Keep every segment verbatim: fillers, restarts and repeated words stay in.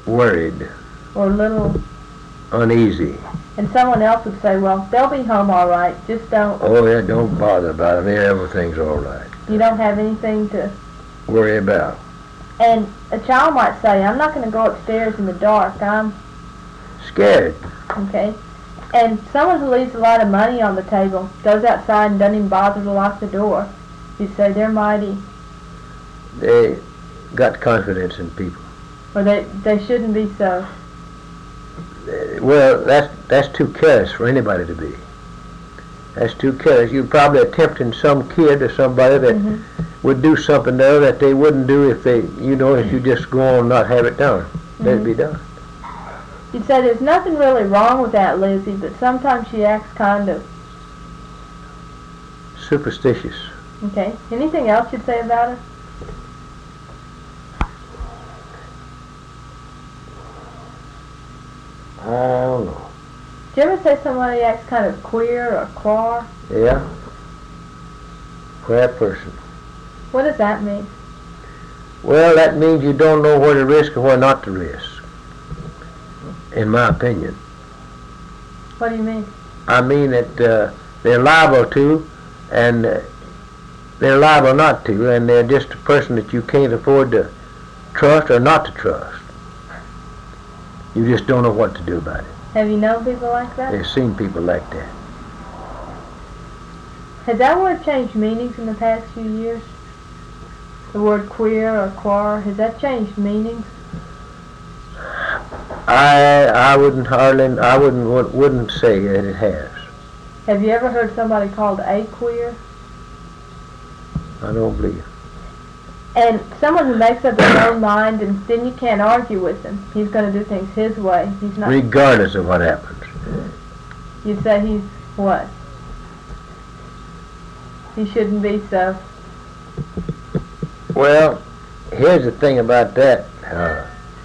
worried. Or a little... uneasy. And someone else would say, well, they'll be home all right, just don't... Oh, yeah, don't bother about it. Everything's all right. You don't have anything to... worry about. And a child might say, I'm not going to go upstairs in the dark. I'm... scared. Okay. And someone who leaves a lot of money on the table goes outside and doesn't even bother to lock the door. You say they're mighty... They got confidence in people. Or they, they shouldn't be so. Well, that's that's too careless for anybody to be. That's too careless. You're probably attempting some kid or somebody that mm-hmm. would do something there that they wouldn't do if they, you know, if you just go on and not have it done. Mm-hmm. Let it be done. You'd say there's nothing really wrong with Aunt Lizzie, but sometimes she acts kind of... superstitious. Okay. Anything else you'd say about her? I don't know. Do you ever say somebody acts kind of queer or queer? Yeah. Queer person. What does that mean? Well, that means you don't know where to risk or where not to risk, in my opinion. What do you mean? I mean that uh, they're liable to, and uh, they're liable not to, and they're just a person that you can't afford to trust or not to trust. You just don't know what to do about it. Have you known people like that? I've seen people like that. Has that word changed meanings in the past few years? The word queer or queer, has that changed meanings? I I wouldn't hardly I wouldn't wouldn't say that it has. Have you ever heard somebody called a queer? I don't believe. And someone who makes up his own mind, and then you can't argue with him. He's going to do things his way. He's not. Regardless of what happens. You say he's what? He shouldn't be so. Well, here's the thing about that. Uh,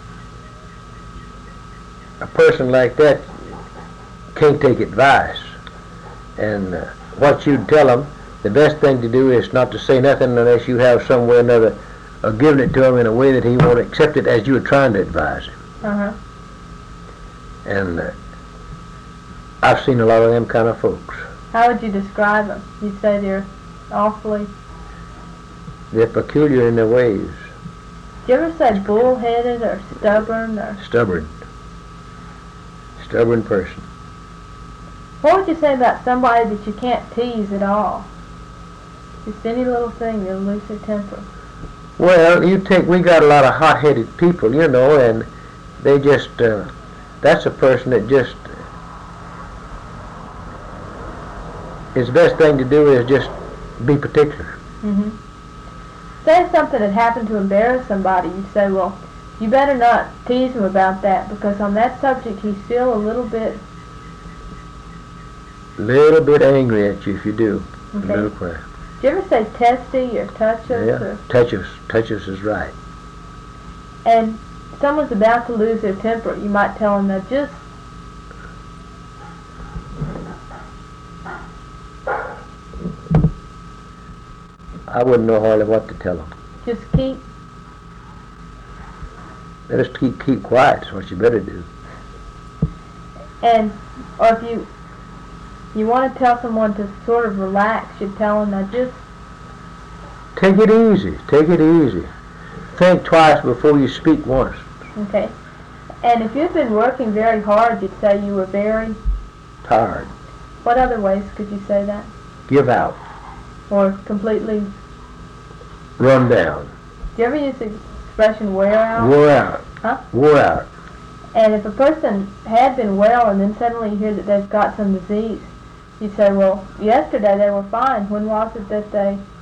a person like that can't take advice. And uh, what you tell him, the best thing to do is not to say nothing unless you have some way or another of giving it to him in a way that he won't accept it as you were trying to advise him. Uh-huh. And uh, I've seen a lot of them kind of folks. How would you describe them? You'd say they're awfully... They're peculiar in their ways. Do you ever say bull-headed or stubborn or... Stubborn. Stubborn person. What would you say about somebody that you can't tease at all? Just any little thing, they'll lose their temper. Well, you take, we got a lot of hot-headed people, you know, and they just, uh, that's a person that just, his best thing to do is just be particular. Mm-hmm. Say if something had happened to embarrass somebody, you'd say, well, you better not tease him about that, because on that subject he's still a little bit... Little bit angry at you if you do. Okay. A little quiet. Do you ever say testy or touch us? Yeah, or? touch us. Touch us is right. And someone's about to lose their temper, you might tell them that just... I wouldn't know hardly what to tell them. Just keep... Let us keep, keep quiet, that's what you better do. And, or if you... You want to tell someone to sort of relax, you tell them that just... Take it easy. Take it easy. Think twice before you speak once. Okay. And if you've been working very hard, you'd say you were very... Tired. What other ways could you say that? Give out. Or completely... Run down. Do you ever use the expression wear out? Wore out. Huh? Wore out. And if a person had been well and then suddenly you hear that they've got some disease, you'd say, well, yesterday they were fine. When was it that they